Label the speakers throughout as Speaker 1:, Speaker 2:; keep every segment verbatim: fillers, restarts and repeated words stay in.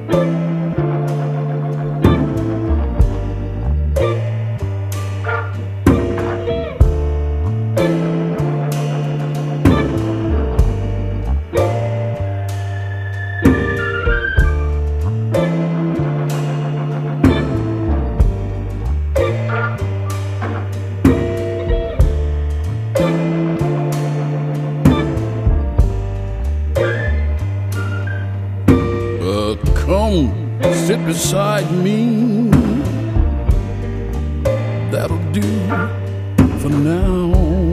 Speaker 1: Sit beside me, that'll do for now.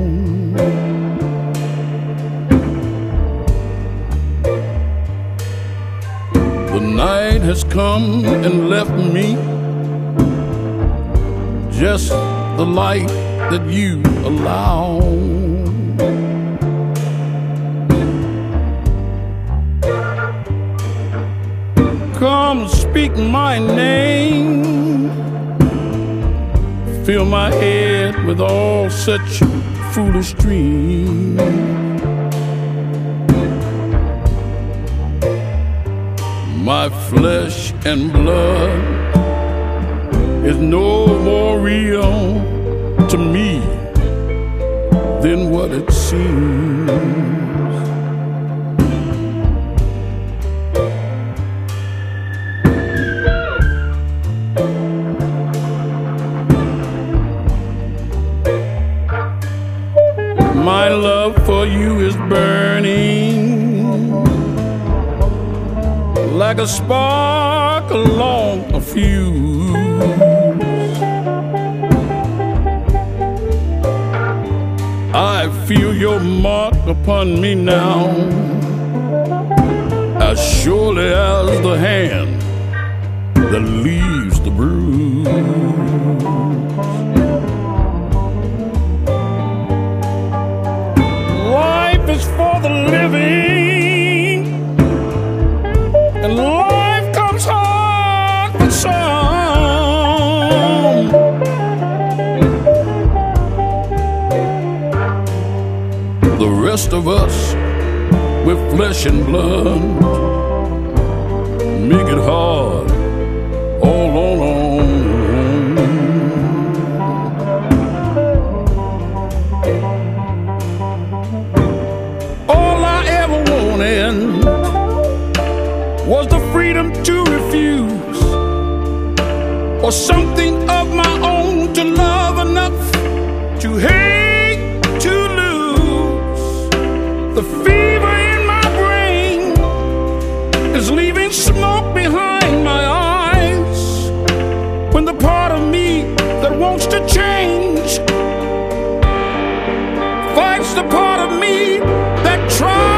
Speaker 1: The night has come and left me just the light that you allow. Come speak my name, fill my head with all such foolish dreams. My flesh and blood is no more real to me than what it seems. My love for you is burning like a spark along a fuse. I feel your mark upon me now, as surely as the hand that leaves the bruise. Is for the living, and life comes hard for some. The rest of us with flesh and blood make it hard all on our own. Was the freedom to refuse, or something of my own to love enough to hate to lose. The fever in my brain is leaving smoke behind my eyes, when the part of me that wants to change fights the part of me that tries.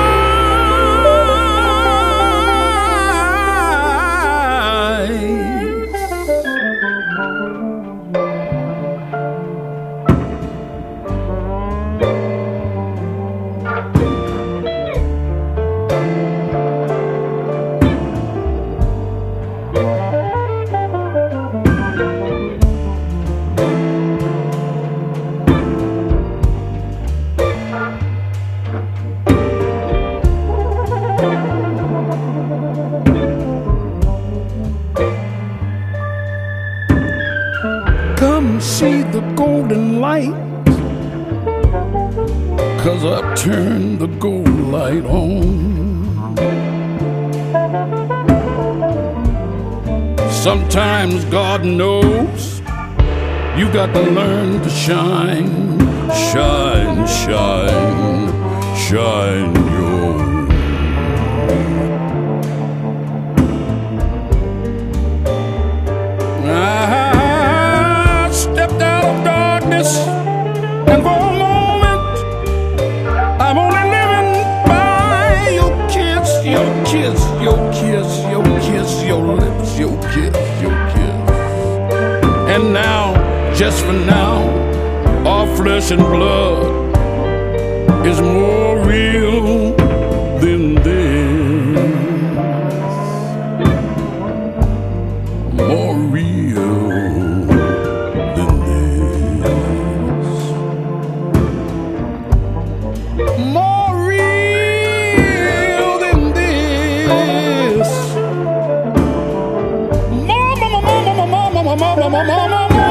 Speaker 1: Come see the golden light, 'cause I've turned the gold light on. Sometimes God knows you got to learn to shine, shine, shine, shine your. I stepped out of darkness, and for a moment I'm only living by your kiss, your kiss, your kiss, your kiss, your lips, your kiss, your kiss. And now, just for now, our flesh and blood is more real than this. More real than this. More real than this. mama, mama, mama.